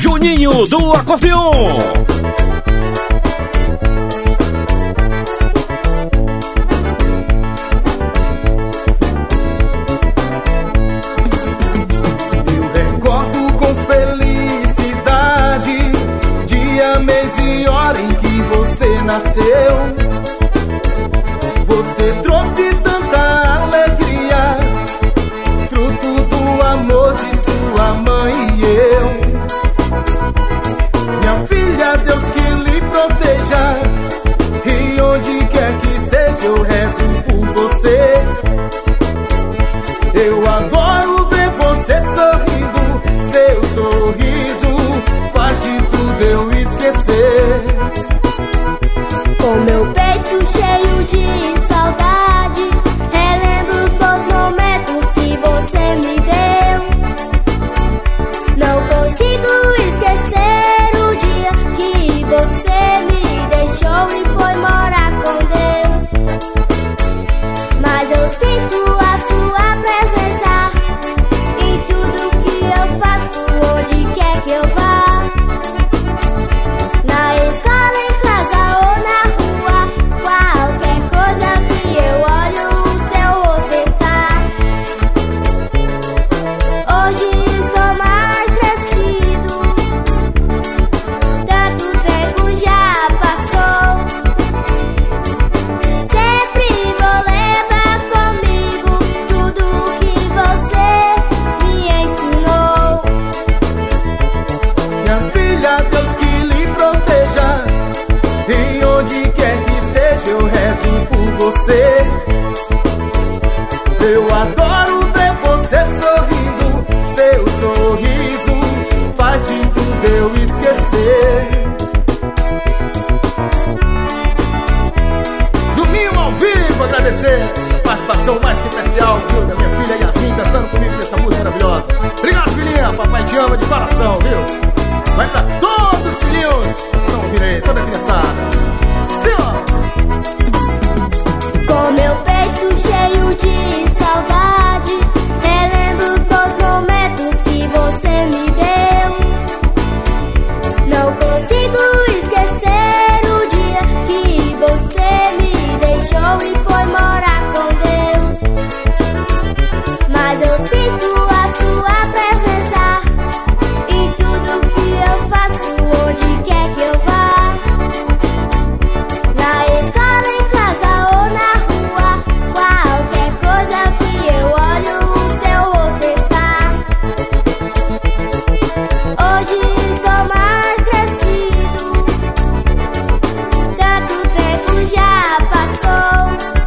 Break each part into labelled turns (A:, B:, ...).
A: Juninho do Acordeon.
B: Eu recordo com felicidade dia, mês e hora em que você nasceu. Você trouxe tanta alegria, fruto do amor de sua mãe e eu. Minha filha, Deus que lhe proteja, e onde quer que esteja eu rezo por você. Eu adoro ver você sorrindo, seu sorriso faz de tudo eu esquecer.
C: Com meu peito cheio de saudade, relembro os bons momentos que você me deu. Não consigo esquecer o dia que você me deixou e foi morar com Deus. Mas eu sinto a sua presença em tudo que eu faço, onde quer que eu vá. Na escola, em casa ou na rua, qualquer coisa que eu olho, o seu rosto está. Hoje estou mais crescido, tanto tempo já passou. Sempre vou levar comigo tudo que você me ensinou.
B: Minha filha, Deus que lhe proteja, e onde quer que esteja eu rezo por você. Eu adoro ver você sorrindo, seu sorriso faz de tudo eu esquecer. Juninho ao vivo, agradecer essa participação mais que especial, viu, da minha filha Yasmin cantando comigo nessa música maravilhosa. Obrigado, filhinha, papai te ama de coração, viu? Vai pra todos os filhinhos que estão ouvindo aí, toda a criançada. Senhor!
C: Com meu peito cheio de saudade, relembro os bons momentos que você me deu. Não consigo esquecer o dia que você me deixou e foi morar com Deus. Mas eu sinto a sua presença em tudo que eu faço, onde quer que eu vá. Na escola, em casa ou na rua, qualquer coisa que eu olho, o seu rosto está. Hoje estou mais crescido, tanto tempo já passou.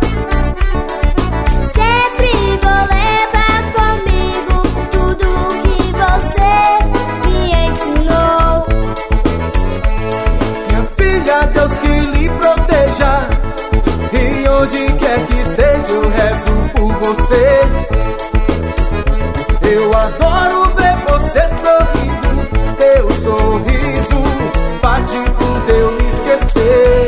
C: Sempre vou levar comigo tudo que você me ensinou.
B: Minha filha, Deus que lhe proteja, e onde quer que esteja eu rezo por você. Eu adoro ver você sorrindo, teu sorriso faz de tudo eu esquecer.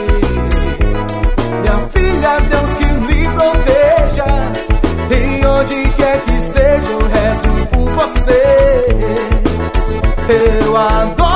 B: Minha filha, Deus que lhe proteja, e onde quer que esteja eu rezo por você. Eu adoro